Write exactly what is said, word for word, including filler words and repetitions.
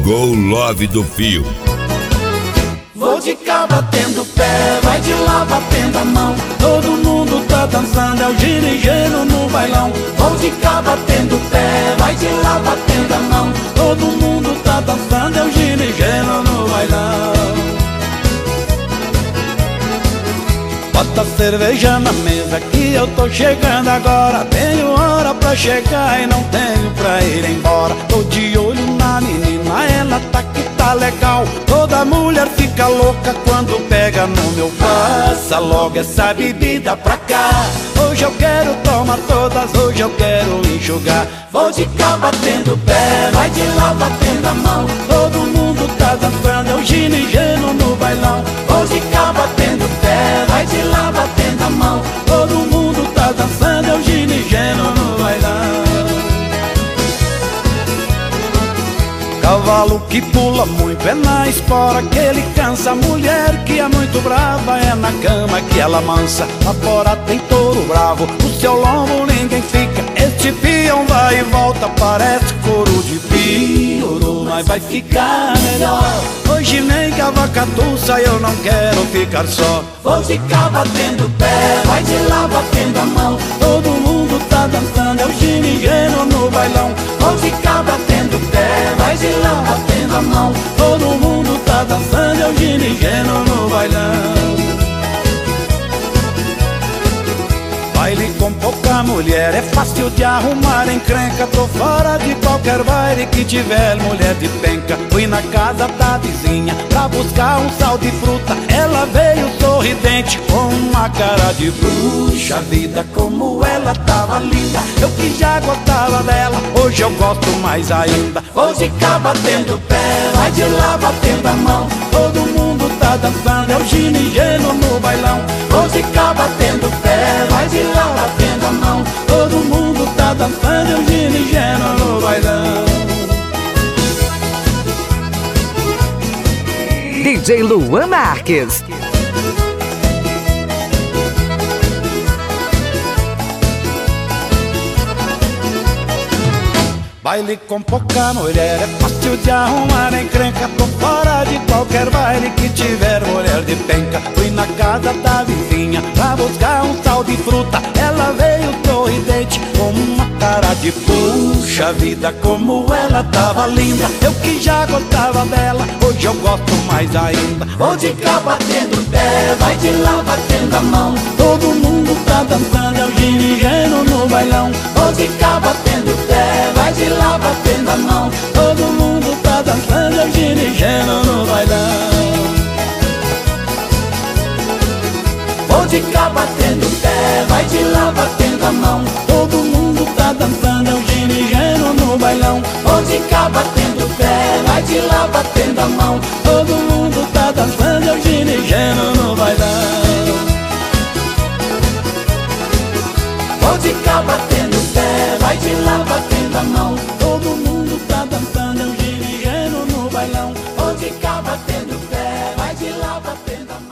Chegou o Love do Fio. Vou de cá batendo pé, vai de lá batendo a mão. Todo mundo tá dançando, é o ginigeno no bailão. Vou de cá batendo pé, vai de lá batendo a mão. Todo mundo tá dançando, é o ginigeno no bailão. Bota cerveja na mesa que eu tô chegando agora. Tenho hora pra chegar e não tenho pra ir embora. Tô de olho na menina, ela tá que tá legal. Toda mulher fica louca quando pega no meu pé. Passa logo essa bebida pra cá. Hoje eu quero tomar todas, hoje eu quero enxugar. Vou de cá batendo pé, vai de lá batendo a mão. Todo mundo tá dançando, é o ginigeno no bailão. Vou de cá batendo pé, vai de lá batendo a mão. Todo mundo tá dançando, é o ginigeno no bailão. Cavalo que pula muito é na espora que ele cansa. Mulher que é muito brava é na cama que ela mansa. Lá fora tem touro bravo, no seu lombo ninguém fica. Este peão vai e volta, parece couro de pioro. Mas vai ficar melhor. Hoje nem que a vaca tussa, eu não quero ficar só. Vou de cá batendo pé, vai de lá batendo a mão. Todo mundo tá dançando, é o ginigeno no bailão. Vou de cá batendo pé, vai de lá batendo a mão. Todo mundo tá dançando, é o ginigeno no bailão. Baile com pouca mulher é fácil de arrumar encrenca. Tô fora de qualquer baile que tiver mulher de penca. Fui na casa da vizinha pra buscar um sal de fruta. Ela veio sorridente com uma cara de bruxa. Vida, como ela tava linda. Eu que já gostava dela, hoje eu gosto mais ainda. Vou de cá batendo pé, vai de lá batendo a mão. Todo mundo tá dançando, é o ginigeno no bailão. Vou de cá batendo pé, vai de lá batendo a mão. Todo mundo tá dançando, é o ginigeno no bailão. D J Luan Marques. Baile com pouca mulher é fácil de arrumar encrenca. Tô fora de qualquer baile que tiver mulher de penca. Fui na casa da vizinha pra buscar um sal de fruta. Ela veio sorridente com uma cara de puxa vida, como ela tava linda. Eu que já gostava dela, hoje eu gosto mais ainda. Vou de cá batendo pé, vai de lá batendo a mão. Todo mundo tá dançando, é o ginigeno no bailão. Vou de cá batendo pé, vai de lá batendo a mão. Todo mundo tá dançando, é o ginigeno no bailão. Vou de cá batendo pé, vai de lá batendo a mão. Todo mundo tá dançando, é o ginigeno no bailão. Vou de cá batendo pé, vai de lá batendo a mão. Todo mundo tá dançando, é o ginigeno no bailão. Vou de cá batendo pé, vai de lá batendo a mão. Todo mundo tá dançando, é o ginigeno no bailão. Vou de cá batendo pé, vai de lá batendo a mão.